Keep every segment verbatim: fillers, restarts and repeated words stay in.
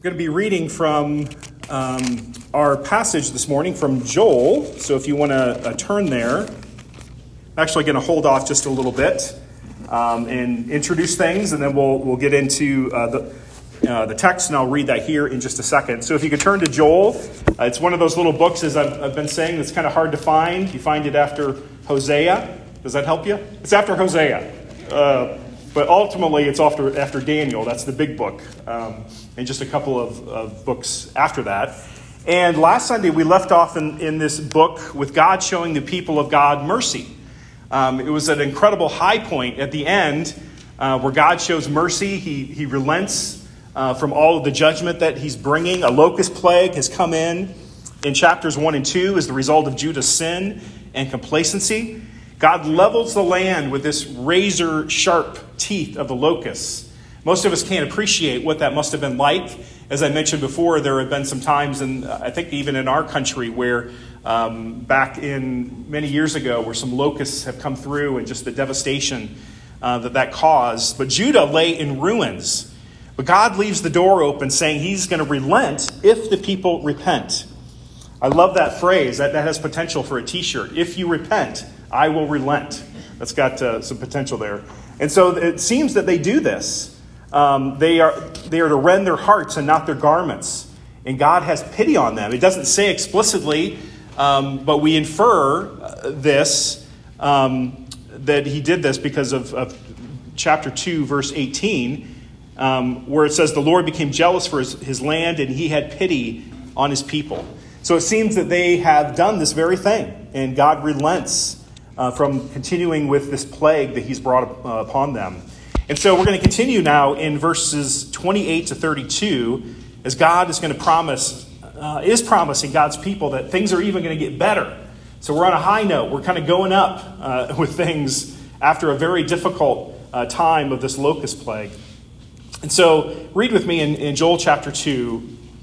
We're going to be reading from um, our passage this morning from Joel. So if you want to uh, turn there, I'm actually going to hold off just a little bit um, and introduce things, and then we'll we'll get into uh, the uh, the text, and I'll read that here in just a second. So if you could turn to Joel, uh, it's one of those little books, as I've, I've been saying, that's kind of hard to find. You find it after Hosea. Does that help you? It's after Hosea. Uh, But ultimately, it's after, after Daniel. That's the big book. Um, and just a couple of, of books after that. And last Sunday, we left off in, in this book with God showing the people of God mercy. Um, it was an incredible high point at the end uh, where God shows mercy. He, he relents uh, from all of the judgment that he's bringing. A locust plague has come in in chapters one and two as the result of Judah's sin and complacency. God levels the land with this razor-sharp teeth of the locusts. Most of us can't appreciate what that must have been like. As I mentioned before, there have been some times, and I think even in our country, where um, back in many years ago, where some locusts have come through and just the devastation uh, that that caused. But Judah lay in ruins. But God leaves the door open, saying he's going to relent if the people repent. I love that phrase. That, that has potential for a t-shirt. If you repent, I will relent. That's got uh, some potential there. And so it seems that they do this. Um, they are they are to rend their hearts and not their garments. And God has pity on them. It doesn't say explicitly, um, but we infer uh, this, um, that he did this because of, of chapter two, verse eighteen, um, where it says, the Lord became jealous for his, his land, and he had pity on his people. So it seems that they have done this very thing, and God relents Uh, from continuing with this plague that he's brought uh, upon them. And so we're going to continue now in verses twenty-eight to thirty-two, as God is going to promise, uh, is promising God's people that things are even going to get better. So we're on a high note. We're kind of going up uh, with things after a very difficult uh, time of this locust plague. And so read with me in, in Joel chapter two,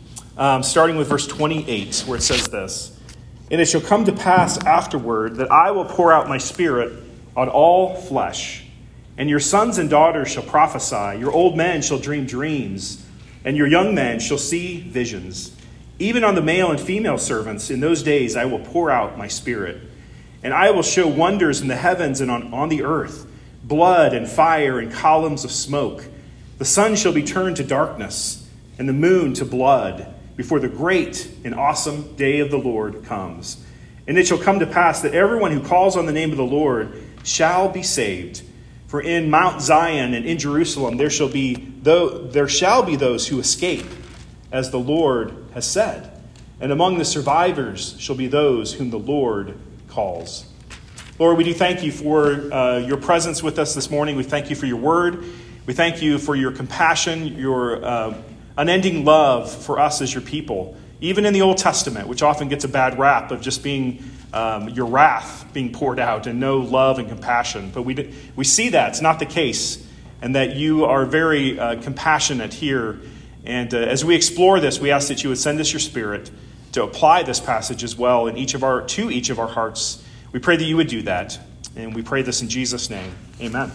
um, starting with verse twenty-eight, where it says this. And it shall come to pass afterward that I will pour out my spirit on all flesh, and your sons and daughters shall prophesy, your old men shall dream dreams, and your young men shall see visions. Even on the male and female servants in those days I will pour out my spirit. And I will show wonders in the heavens and on, on the earth, blood and fire and columns of smoke. The sun shall be turned to darkness, and the moon to blood, before the great and awesome day of the Lord comes. And it shall come to pass that everyone who calls on the name of the Lord shall be saved. For in Mount Zion and in Jerusalem there shall be though there shall be those who escape, as the Lord has said. And among the survivors shall be those whom the Lord calls. Lord, we do thank you for uh, your presence with us this morning. We thank you for your word. We thank you for your compassion, your uh, unending love for us as your people, even in the Old Testament, which often gets a bad rap of just being um, your wrath being poured out and no love and compassion. But we we see that it's not the case, and that you are very uh, compassionate here. And uh, as we explore this, we ask that you would send us your Spirit to apply this passage as well in each of our to each of our hearts. We pray that you would do that, and we pray this in Jesus' name. Amen.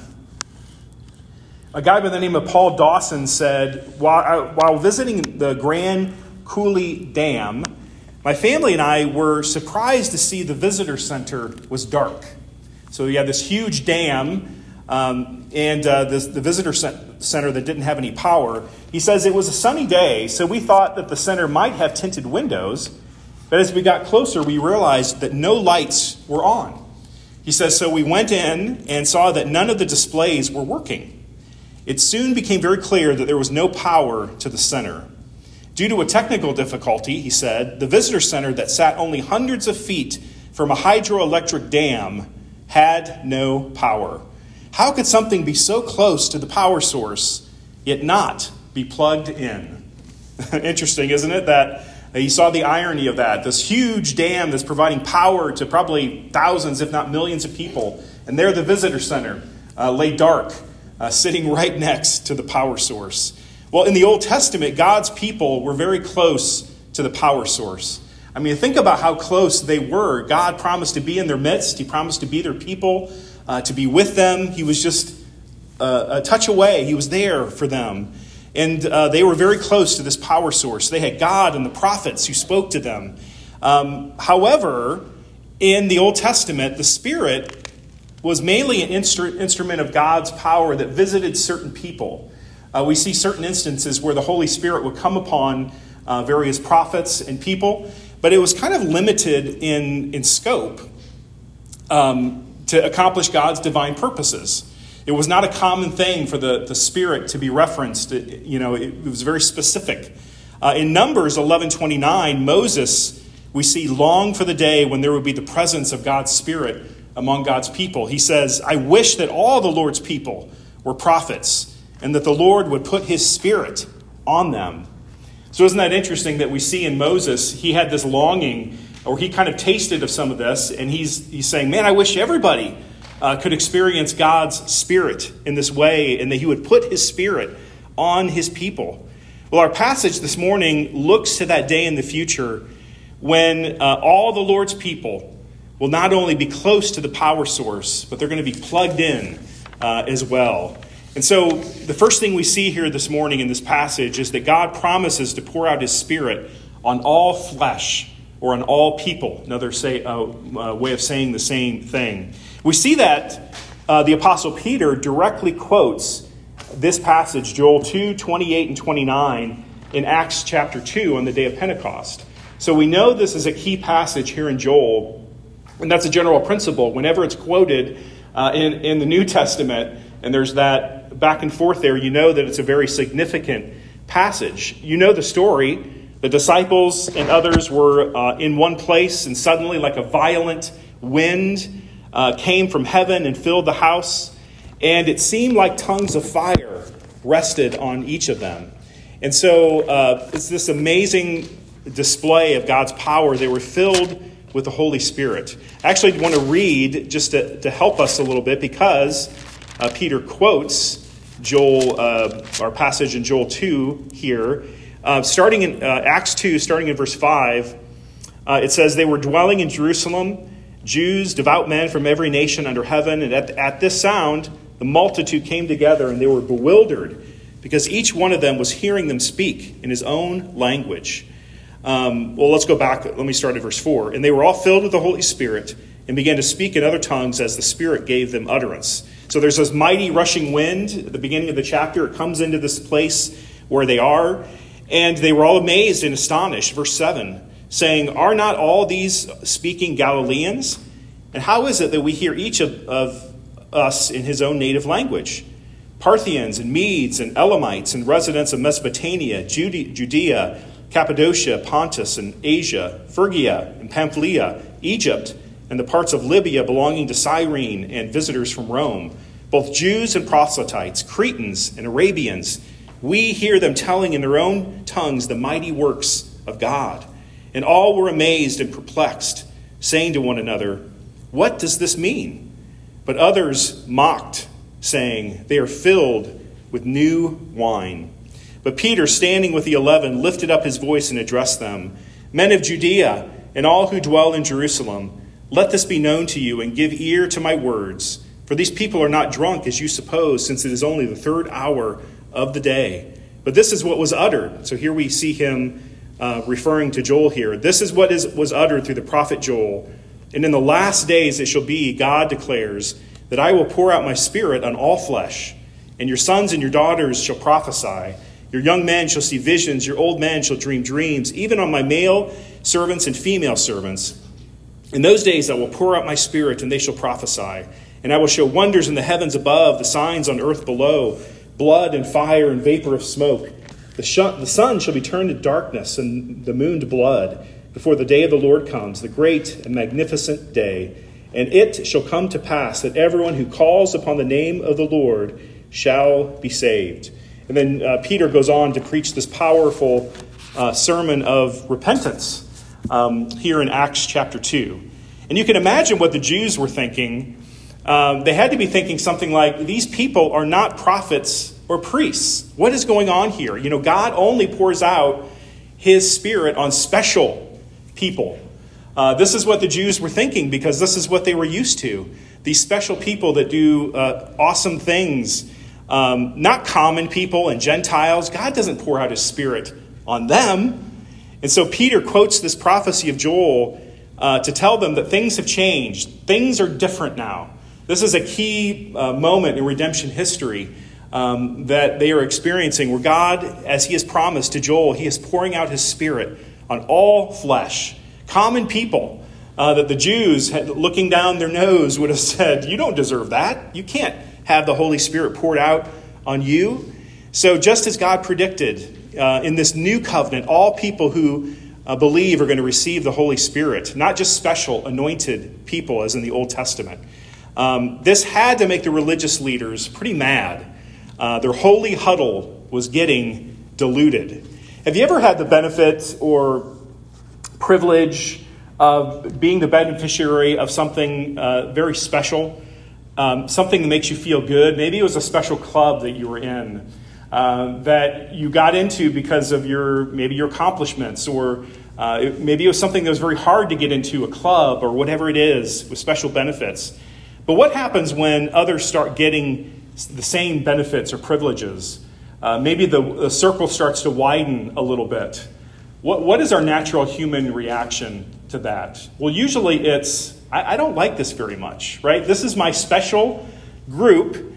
A guy by the name of Paul Dawson said, while, while visiting the Grand Coulee Dam, my family and I were surprised to see the visitor center was dark. So you had this huge dam um, and uh, this, the visitor center that didn't have any power. He says it was a sunny day, so we thought that the center might have tinted windows. But as we got closer, we realized that no lights were on. He says, so we went in and saw that none of the displays were working. It soon became very clear that there was no power to the center. Due to a technical difficulty, he said, the visitor center that sat only hundreds of feet from a hydroelectric dam had no power. How could something be so close to the power source, yet not be plugged in? Interesting, isn't it? That you saw the irony of that. This huge dam that's providing power to probably thousands, if not millions of people. And there the visitor center uh, lay dark, Uh, sitting right next to the power source. Well, in the Old Testament, God's people were very close to the power source. I mean, think about how close they were. God promised to be in their midst. He promised to be their people, uh, to be with them. He was just uh, a touch away. He was there for them. And uh, they were very close to this power source. They had God and the prophets who spoke to them. Um, however, in the Old Testament, the Spirit was mainly an instru- instrument of God's power that visited certain people. Uh, we see certain instances where the Holy Spirit would come upon uh, various prophets and people, but it was kind of limited in, in scope um, to accomplish God's divine purposes. It was not a common thing for the, the Spirit to be referenced. It, you know, it, it was very specific. Uh, in Numbers eleven twenty-nine, Moses, we see, long for the day when there would be the presence of God's Spirit among God's people. He says, I wish that all the Lord's people were prophets and that the Lord would put his Spirit on them. So isn't that interesting that we see in Moses, he had this longing, or he kind of tasted of some of this, and he's he's saying, man, I wish everybody uh, could experience God's Spirit in this way, and that he would put his Spirit on his people. Well, our passage this morning looks to that day in the future when uh, all the Lord's people will not only be close to the power source, but they're going to be plugged in uh, as well. And so the first thing we see here this morning in this passage is that God promises to pour out his Spirit on all flesh, or on all people. Another say, uh, uh, way of saying the same thing. We see that uh, the Apostle Peter directly quotes this passage, Joel two, twenty-eight and twenty-nine, in Acts chapter two on the day of Pentecost. So we know this is a key passage here in Joel, and that's a general principle. Whenever it's quoted uh, in, in the New Testament, and there's that back and forth there, you know that it's a very significant passage. You know the story. The disciples and others were uh, in one place, and suddenly, like a violent wind, uh, came from heaven and filled the house. And it seemed like tongues of fire rested on each of them. And so uh, it's this amazing display of God's power. They were filled with the Holy Spirit. I actually want to read just to, to help us a little bit, because uh, Peter quotes Joel, uh, our passage in Joel two here. Uh, starting in uh, Acts two, starting in verse five, uh, it says, they were dwelling in Jerusalem, Jews, devout men from every nation under heaven. And at, at this sound, the multitude came together, and they were bewildered, because each one of them was hearing them speak in his own language. Um, well, let's go back. Let me start at verse four. And they were all filled with the Holy Spirit and began to speak in other tongues as the Spirit gave them utterance. So there's this mighty rushing wind at the beginning of the chapter. It comes into this place where they are. And they were all amazed and astonished, verse seven, saying, are not all these speaking Galileans? And how is it that we hear each of, of us in his own native language? Parthians and Medes and Elamites and residents of Mesopotamia, Judea, Cappadocia, Pontus and Asia, Phrygia and Pamphylia, Egypt, and the parts of Libya belonging to Cyrene, and visitors from Rome, both Jews and proselytes, Cretans and Arabians, we hear them telling in their own tongues the mighty works of God. And all were amazed and perplexed, saying to one another, what does this mean? But others mocked, saying, they are filled with new wine. But Peter, standing with the eleven, lifted up his voice and addressed them, men of Judea and all who dwell in Jerusalem, let this be known to you, and give ear to my words. For these people are not drunk, as you suppose, since it is only the third hour of the day. But this is what was uttered. So here we see him uh, referring to Joel here. This is what is, was uttered through the prophet Joel. And in the last days it shall be, God declares, that I will pour out my Spirit on all flesh, and your sons and your daughters shall prophesy. Your young men shall see visions, your old men shall dream dreams, even on my male servants and female servants. In those days I will pour out my Spirit, and they shall prophesy. And I will show wonders in the heavens above, the signs on earth below, blood and fire and vapor of smoke. The, sh- the sun shall be turned to darkness and the moon to blood before the day of the Lord comes, the great and magnificent day. And it shall come to pass that everyone who calls upon the name of the Lord shall be saved. And then uh, Peter goes on to preach this powerful uh, sermon of repentance um, here in Acts chapter two. And you can imagine what the Jews were thinking. Um, they had to be thinking something like, these people are not prophets or priests. What is going on here? You know, God only pours out his Spirit on special people. Uh, this is what the Jews were thinking, because this is what they were used to. These special people that do uh, awesome things um, not common people and Gentiles. God doesn't pour out his Spirit on them. And so Peter quotes this prophecy of Joel uh, to tell them that things have changed. Things are different now. This is a key uh, moment in redemption history um, that they are experiencing, where God, as he has promised to Joel, he is pouring out his Spirit on all flesh. Common people uh, that the Jews, had, looking down their nose, would have said, you don't deserve that. You can't have the Holy Spirit poured out on you. So just as God predicted uh, in this new covenant, all people who uh, believe are going to receive the Holy Spirit, not just special anointed people as in the Old Testament. Um, this had to make the religious leaders pretty mad. Uh, their holy huddle was getting diluted. Have you ever had the benefit or privilege of being the beneficiary of something uh, very special, um, something that makes you feel good? Maybe it was a special club that you were in uh, that you got into because of your maybe your accomplishments, or uh, it, maybe it was something that was very hard to get into, a club or whatever it is with special benefits. But what happens when others start getting the same benefits or privileges? Uh, maybe the, the circle starts to widen a little bit. What, what is our natural human reaction to that? Well, usually it's, I, I don't like this very much, right? This is my special group,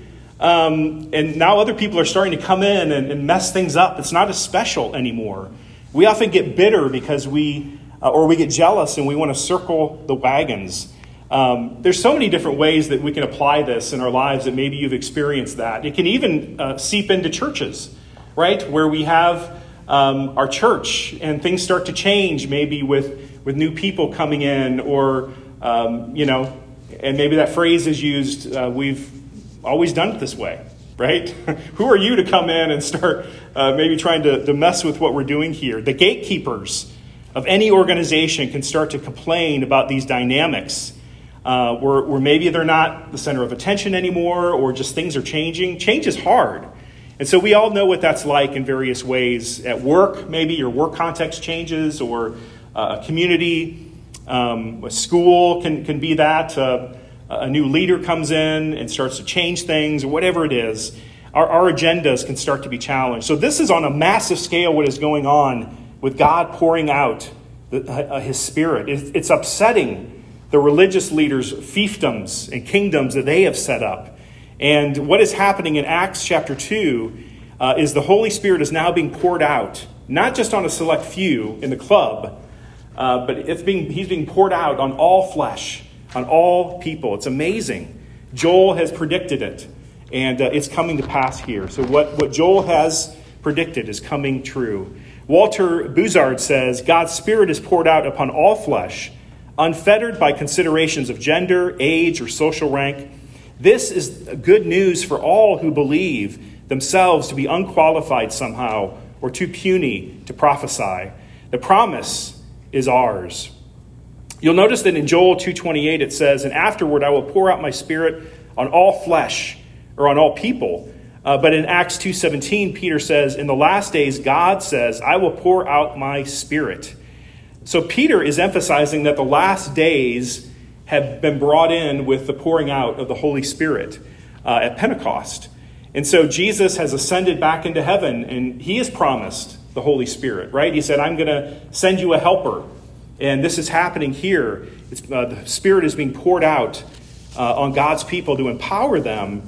um, and now other people are starting to come in and, and mess things up. It's not as special anymore. We often get bitter because we, uh, or we get jealous and we want to circle the wagons. Um, there's so many different ways that we can apply this in our lives that maybe you've experienced that. It can even uh, seep into churches, right? Where we have um, our church and things start to change, maybe with, with new people coming in, or, um, you know, and maybe that phrase is used, uh, we've always done it this way, right? Who are you to come in and start uh, maybe trying to, to mess with what we're doing here? The gatekeepers of any organization can start to complain about these dynamics. Uh, where, where maybe they're not the center of attention anymore, or just things are changing. Change is hard. And so we all know what that's like in various ways. At work, maybe your work context changes, or uh, a community, um, a school can, can be that. Uh, a new leader comes in and starts to change things, or whatever it is. Our, our agendas can start to be challenged. So this is on a massive scale what is going on with God pouring out the, uh, his Spirit. It, it's upsetting the religious leaders' fiefdoms and kingdoms that they have set up. And what is happening in Acts chapter two uh, is the Holy Spirit is now being poured out, not just on a select few in the club, uh, but it's being he's being poured out on all flesh, on all people. It's amazing. Joel has predicted it, and uh, it's coming to pass here. So what, what Joel has predicted is coming true. Walter Buzard says, God's Spirit is poured out upon all flesh, unfettered by considerations of gender, age, or social rank. This is good news for all who believe themselves to be unqualified somehow or too puny to prophesy. The promise is ours. You'll notice that in Joel two twenty-eight it says, and afterward I will pour out my Spirit on all flesh, or on all people. Uh, but in Acts two seventeen, Peter says, in the last days God says, I will pour out my Spirit. So Peter is emphasizing that the last days have been brought in with the pouring out of the Holy Spirit uh, at Pentecost. And so Jesus has ascended back into heaven, and he has promised the Holy Spirit, right? He said, I'm going to send you a helper. And this is happening here. It's, uh, the Spirit is being poured out uh, on God's people to empower them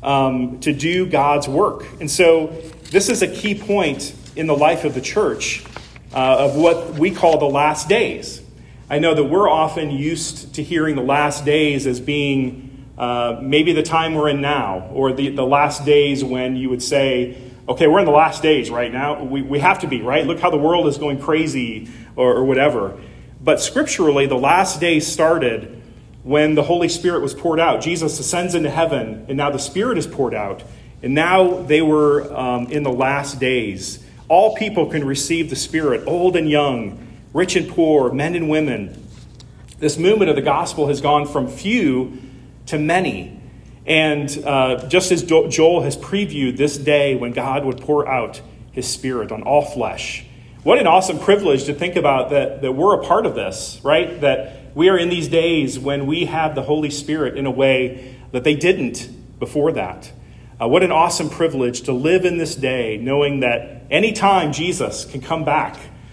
um, to do God's work. And so this is a key point in the life of the church, Uh, of what we call the last days. I know that we're often used to hearing the last days as being uh, maybe the time we're in now, or the, the last days when you would say, okay, we're in the last days right now. We, we have to be, right? Look how the world is going crazy, or, or whatever. But scripturally, the last days started when the Holy Spirit was poured out. Jesus ascends into heaven, and now the Spirit is poured out. And now they were um, in the last days. All people can receive the Spirit, old and young, rich and poor, men and women. This movement of the gospel has gone from few to many. And uh, just as Joel has previewed this day when God would pour out his Spirit on all flesh. What an awesome privilege to think about that, that we're a part of this, right? That we are in these days when we have the Holy Spirit in a way that they didn't before that. Uh, what an awesome privilege to live in this day, knowing that any time Jesus can come back,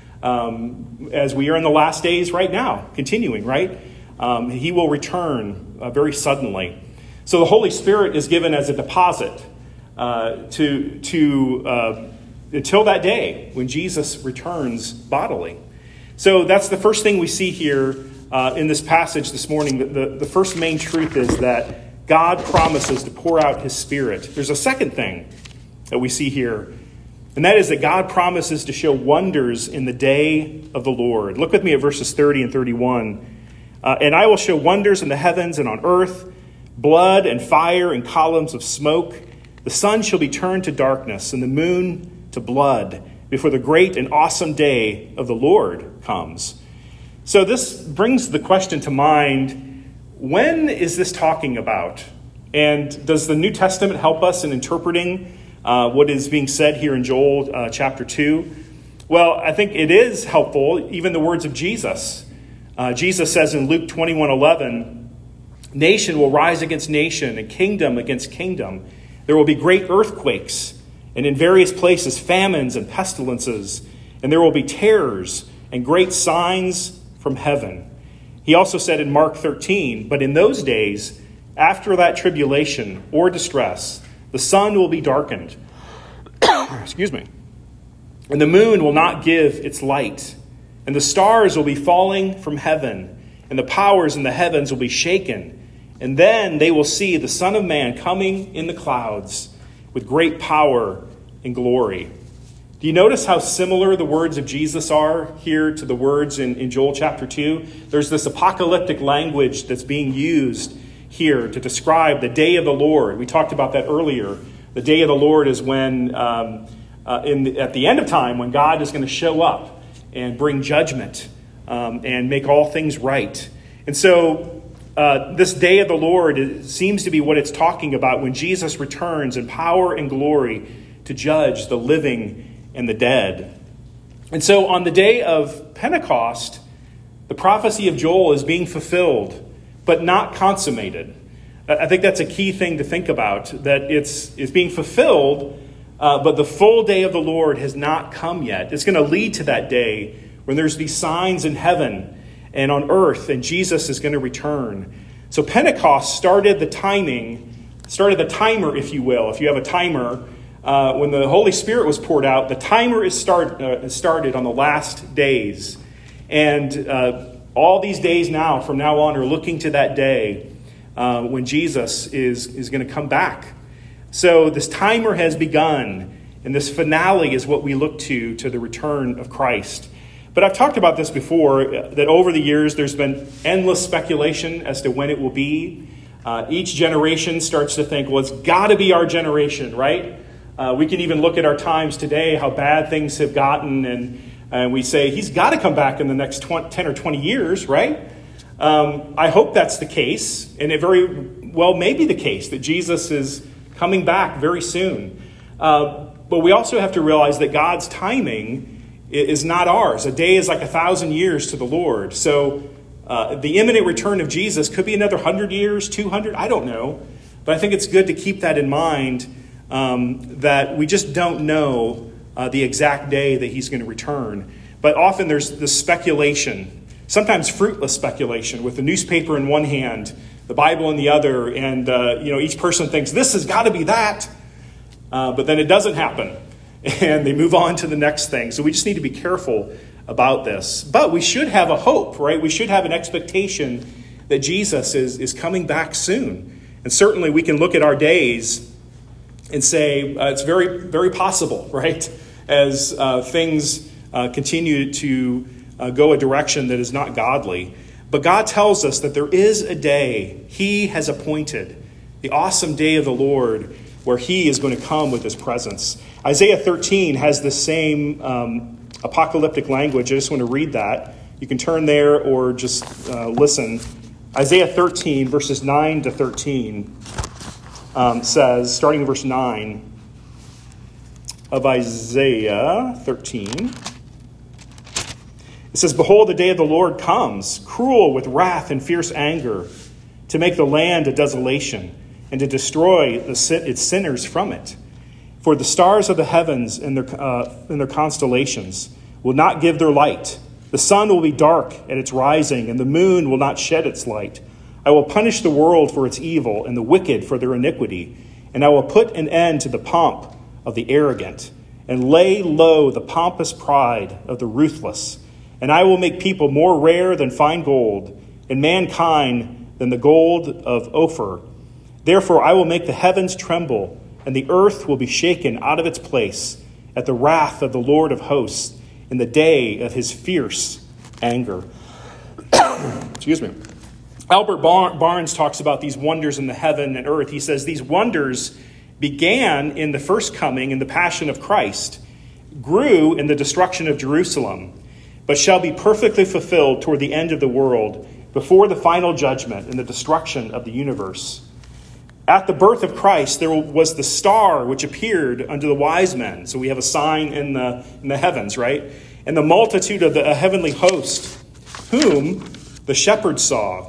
um, as we are in the last days right now, continuing, right? Um, he will return uh, very suddenly. So the Holy Spirit is given as a deposit uh, to to uh, until that day when Jesus returns bodily. So that's the first thing we see here uh, in this passage this morning. The, the, the first main truth is that God promises to pour out his Spirit. There's a second thing that we see here, and that is that God promises to show wonders in the day of the Lord. Look with me at verses thirty and thirty-one. Uh, and I will show wonders in the heavens and on earth, blood and fire and columns of smoke. The sun shall be turned to darkness and the moon to blood before the great and awesome day of the Lord comes. So this brings the question to mind, when is this talking about? And does the New Testament help us in interpreting uh, what is being said here in Joel uh, chapter two? Well, I think it is helpful, even the words of Jesus. Uh, Jesus says in Luke twenty-one eleven, nation will rise against nation and kingdom against kingdom. There will be great earthquakes, and in various places famines and pestilences, and there will be terrors and great signs from heaven. He also said in Mark thirteen, but in those days, after that tribulation or distress, the sun will be darkened. Excuse me. And the moon will not give its light, and the stars will be falling from heaven, and the powers in the heavens will be shaken. And then they will see the Son of Man coming in the clouds with great power and glory. Do you notice how similar the words of Jesus are here to the words in, in Joel chapter two? There's this apocalyptic language that's being used here to describe the day of the Lord. We talked about that earlier. The day of the Lord is when, um, uh, in the, at the end of time, when God is going to show up and bring judgment um, and make all things right. And so Uh, this day of the Lord is, seems to be what it's talking about when Jesus returns in power and glory to judge the living and the dead. And so on the day of Pentecost, the prophecy of Joel is being fulfilled, but not consummated. I think that's a key thing to think about, that it's, it's being fulfilled, uh, but the full day of the Lord has not come yet. It's going to lead to that day when there's these signs in heaven and on earth, and Jesus is going to return. So Pentecost started the timing, started the timer, if you will. If you have a timer, uh, when the Holy Spirit was poured out, the timer is start, uh, started on the last days. And uh, all these days now, from now on, are looking to that day uh, when Jesus is, is going to come back. So this timer has begun, and this finale is what we look to, to the return of Christ. But I've talked about this before, that over the years there's been endless speculation as to when it will be. Uh, each generation starts to think, well, it's got to be our generation, right? Uh, we can even look at our times today, how bad things have gotten, and, and we say, he's got to come back in the next twenty, ten or twenty years, right? Um, I hope that's the case, and it very well may be the case that Jesus is coming back very soon. Uh, but we also have to realize that God's timing is not ours. A day is like a thousand years to the Lord. So uh, the imminent return of Jesus could be another hundred years, two hundred, I don't know. But I think it's good to keep that in mind, um, that we just don't know uh, the exact day that he's going to return. But often there's this speculation, sometimes fruitless speculation, with the newspaper in one hand, the Bible in the other, and uh, you know, each person thinks this has got to be that, uh, but then it doesn't happen. And they move on to the next thing. So we just need to be careful about this. But we should have a hope, right? We should have an expectation that Jesus is, is coming back soon. And certainly we can look at our days and say uh, it's very, very possible, right? As uh, things uh, continue to uh, go a direction that is not godly. But God tells us that there is a day he has appointed, the awesome day of the Lord, where he is going to come with his presence. Isaiah thirteen has the same um, apocalyptic language. I just want to read that. You can turn there or just uh, listen. Isaiah thirteen, verses nine to thirteen, um, says, starting in verse nine of Isaiah thirteen, it says, behold, the day of the Lord comes, cruel with wrath and fierce anger, to make the land a desolation, and to destroy the, its sinners from it. For the stars of the heavens and their, uh, and their constellations will not give their light. The sun will be dark at its rising, and the moon will not shed its light. I will punish the world for its evil and the wicked for their iniquity, and I will put an end to the pomp of the arrogant and lay low the pompous pride of the ruthless. And I will make people more rare than fine gold, and mankind than the gold of Ophir. Therefore I will make the heavens tremble, and the earth will be shaken out of its place at the wrath of the Lord of hosts in the day of his fierce anger. Excuse me. Albert Barnes talks about these wonders in the heaven and earth. He says these wonders began in the first coming and the passion of Christ, grew in the destruction of Jerusalem, but shall be perfectly fulfilled toward the end of the world, before the final judgment and the destruction of the universe. At the birth of Christ, there was the star which appeared unto the wise men. So we have a sign in the, in the heavens, right? And the multitude of the heavenly host, whom the shepherds saw.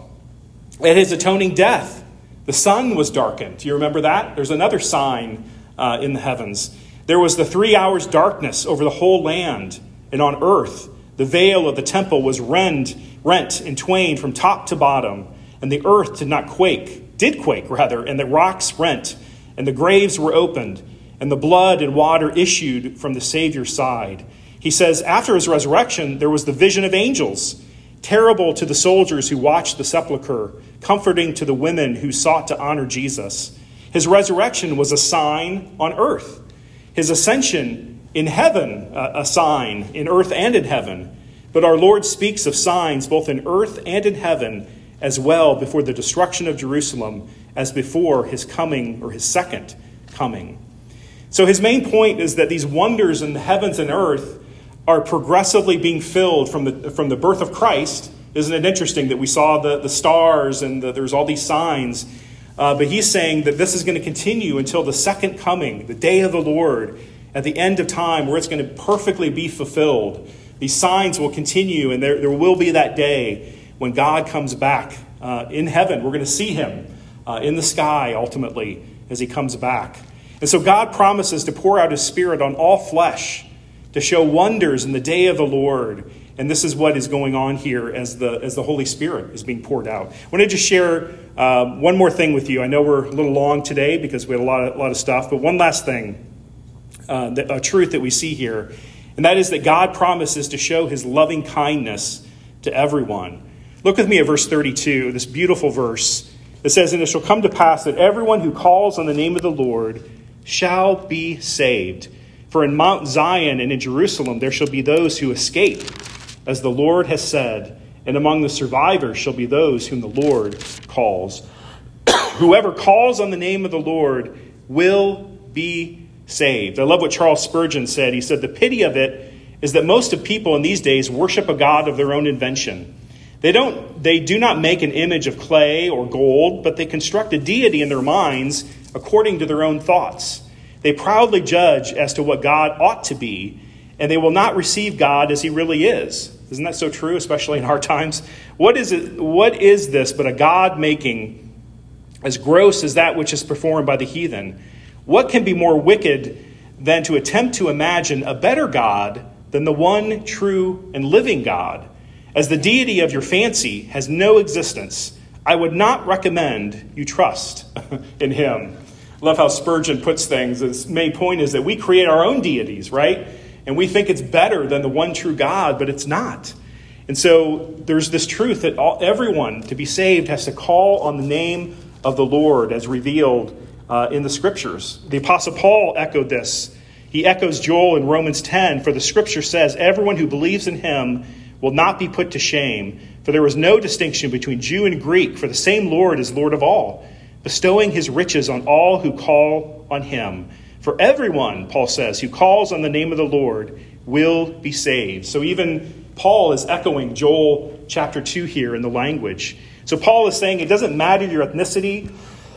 At his atoning death, the sun was darkened. Do you remember that? There's another sign uh, in the heavens. There was the three hours darkness over the whole land, and on earth the veil of the temple was rend, rent in twain from top to bottom, and the earth did not quake, did quake rather, and the rocks rent, and the graves were opened, and the blood and water issued from the Savior's side. He says, after his resurrection, there was the vision of angels, terrible to the soldiers who watched the sepulchre, comforting to the women who sought to honor Jesus. His resurrection was a sign on earth. His ascension in heaven, a sign in earth and in heaven. But our Lord speaks of signs both in earth and in heaven as well before the destruction of Jerusalem as before his coming or his second coming. So his main point is that these wonders in the heavens and earth are progressively being filled from the from the birth of Christ. Isn't it interesting that we saw the, the stars and the, there's all these signs? Uh, but he's saying that this is going to continue until the second coming, the day of the Lord, at the end of time, where it's going to perfectly be fulfilled. These signs will continue, and there, there will be that day when God comes back uh, in heaven. We're going to see him uh, in the sky, ultimately, as he comes back. And so God promises to pour out his Spirit on all flesh, to show wonders in the day of the Lord. And this is what is going on here as the as the Holy Spirit is being poured out. I want to just share uh, one more thing with you. I know we're a little long today because we had a lot of, a lot of stuff, but one last thing, uh, that, a truth that we see here, and that is that God promises to show his loving kindness to everyone. Look with me at verse thirty-two, this beautiful verse. It says, "And it shall come to pass that everyone who calls on the name of the Lord shall be saved. For in Mount Zion and in Jerusalem there shall be those who escape, as the Lord has said, and among the survivors shall be those whom the Lord calls." Whoever calls on the name of the Lord will be saved. I love what Charles Spurgeon said. He said, "The pity of it is that most of people in these days worship a god of their own invention. They don't, they do not make an image of clay or gold, but they construct a deity in their minds according to their own thoughts. They proudly judge as to what God ought to be, and they will not receive God as he really is." Isn't that so true, especially in our times? What is it? What is this but a God making as gross as that which is performed by the heathen? What can be more wicked than to attempt to imagine a better God than the one true and living God? As the deity of your fancy has no existence, I would not recommend you trust in him. I love how Spurgeon puts things. His main point is that we create our own deities, right? And we think it's better than the one true God, but it's not. And so there's this truth that all, everyone to be saved has to call on the name of the Lord as revealed uh, in the Scriptures. The Apostle Paul echoed this. He echoes Joel in Romans ten, "For the Scripture says, everyone who believes in him will not be put to shame. For there is no distinction between Jew and Greek, for the same Lord is Lord of all, bestowing his riches on all who call on him. For everyone," Paul says, "who calls on the name of the Lord will be saved." So even Paul is echoing Joel chapter two here in the language. So Paul is saying it doesn't matter your ethnicity.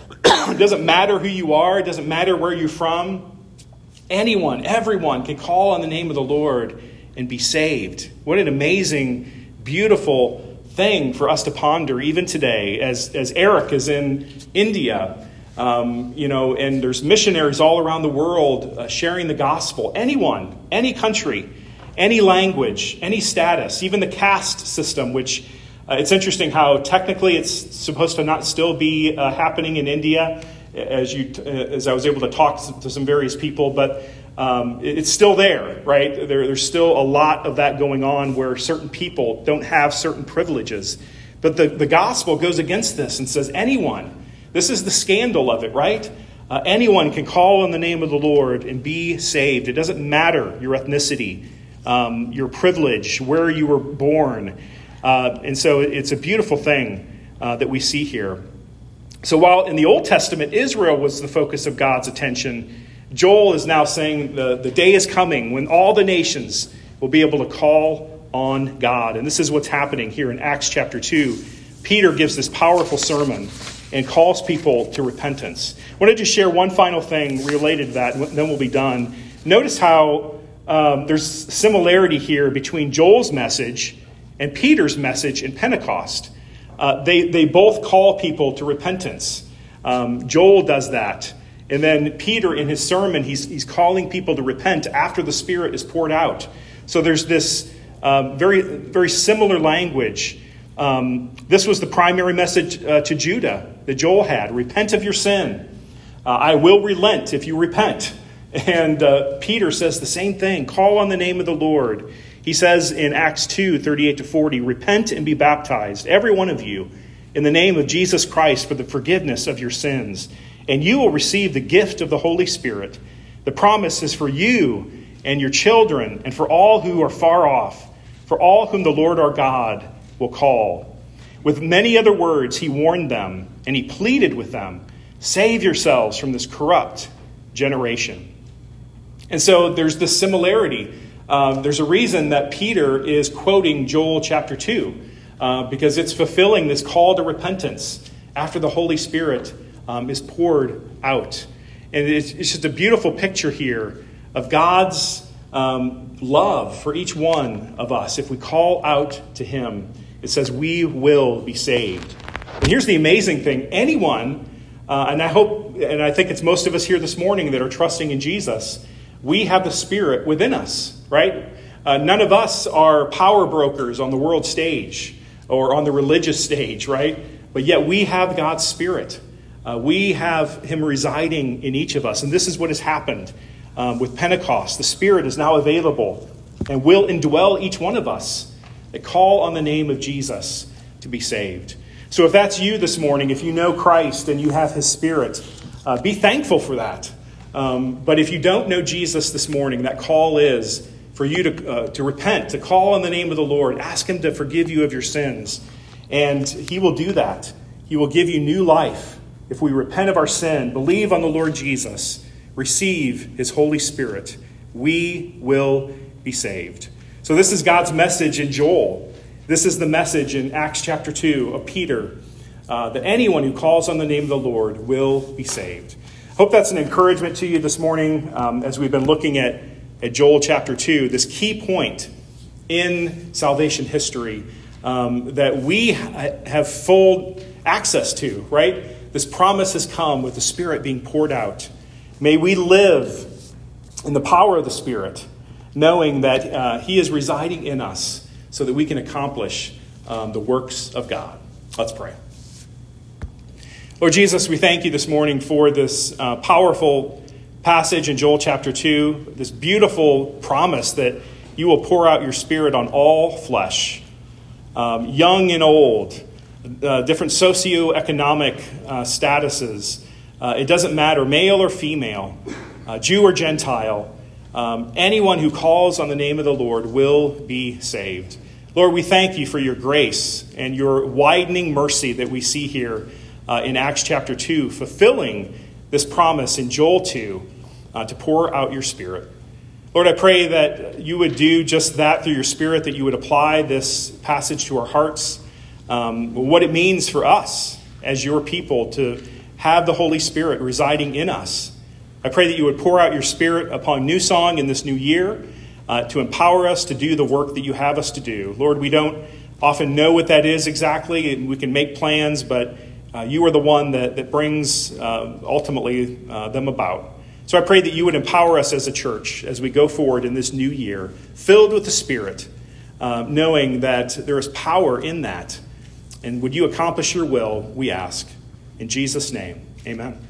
It doesn't matter who you are. It doesn't matter where you're from. Anyone, everyone can call on the name of the Lord and be saved. What an amazing, beautiful thing for us to ponder even today as, as Eric is in India. Um, you know, and there's missionaries all around the world uh, sharing the gospel. Anyone, any country, any language, any status, even the caste system, which uh, it's interesting how technically it's supposed to not still be uh, happening in India, as you uh, as I was able to talk to, to some various people, but um, it, it's still there, right? There, there's still a lot of that going on where certain people don't have certain privileges. But the, the gospel goes against this and says anyone. This is the scandal of it, right? Uh, anyone can call on the name of the Lord and be saved. It doesn't matter your ethnicity, um, your privilege, where you were born. Uh, and so it's a beautiful thing uh, that we see here. So while in the Old Testament, Israel was the focus of God's attention, Joel is now saying the, the day is coming when all the nations will be able to call on God. And this is what's happening here in Acts chapter two. Peter gives this powerful sermon and calls people to repentance. I want to just share one final thing related to that, and then we'll be done. Notice how um, there's similarity here between Joel's message and Peter's message in Pentecost. Uh, they, they both call people to repentance. Um, Joel does that. And then Peter, in his sermon, he's, he's calling people to repent after the Spirit is poured out. So there's this um, very, very similar language. Um, this was the primary message uh, to Judah that Joel had. Repent of your sin. Uh, I will relent if you repent. And uh, Peter says the same thing. Call on the name of the Lord. He says in Acts two, thirty-eight to forty, repent and be baptized, every one of you, in the name of Jesus Christ for the forgiveness of your sins. And you will receive the gift of the Holy Spirit. The promise is for you and your children and for all who are far off, for all whom the Lord our God will call. With many other words, he warned them and he pleaded with them, save yourselves from this corrupt generation. And so there's this similarity. Um, there's a reason that Peter is quoting Joel chapter two, uh, because it's fulfilling this call to repentance after the Holy Spirit um, is poured out. And it's, it's just a beautiful picture here of God's um, love for each one of us. If we call out to him, it says we will be saved. And here's the amazing thing. Anyone, uh, and I hope, and I think it's most of us here this morning that are trusting in Jesus, we have the Spirit within us, right? Uh, none of us are power brokers on the world stage or on the religious stage, right? But yet we have God's Spirit. Uh, we have him residing in each of us. And this is what has happened um, with Pentecost. The Spirit is now available and will indwell each one of us that call on the name of Jesus to be saved. So if that's you this morning, if you know Christ and you have his Spirit, uh, be thankful for that. Um, but if you don't know Jesus this morning, that call is for you to uh, to repent, to call on the name of the Lord, ask him to forgive you of your sins. And he will do that. He will give you new life. If we repent of our sin, believe on the Lord Jesus, receive his Holy Spirit, we will be saved. So this is God's message in Joel. This is the message in Acts chapter two of Peter, uh, that anyone who calls on the name of the Lord will be saved. Hope that's an encouragement to you this morning um, as we've been looking at, at Joel chapter two, this key point in salvation history um, that we ha- have full access to, right? This promise has come with the Spirit being poured out. May we live in the power of the Spirit, knowing that uh, he is residing in us so that we can accomplish um, the works of God. Let's pray. Lord Jesus, we thank you this morning for this uh, powerful passage in Joel chapter two, this beautiful promise that you will pour out your Spirit on all flesh, um, young and old, uh, different socioeconomic uh, statuses. Uh, it doesn't matter, male or female, uh, Jew or Gentile. Um, anyone who calls on the name of the Lord will be saved. Lord, we thank you for your grace and your widening mercy that we see here uh, in Acts chapter two, fulfilling this promise in Joel two uh, to pour out your Spirit. Lord, I pray that you would do just that through your Spirit, that you would apply this passage to our hearts, um, what it means for us as your people to have the Holy Spirit residing in us. I pray that you would pour out your Spirit upon New Song in this new year uh, to empower us to do the work that you have us to do. Lord, we don't often know what that is exactly. We can make plans, but Uh, you are the one that, that brings uh, ultimately uh, them about. So I pray that you would empower us as a church as we go forward in this new year, filled with the Spirit, uh, knowing that there is power in that. And would you accomplish your will, we ask. In Jesus' name, amen.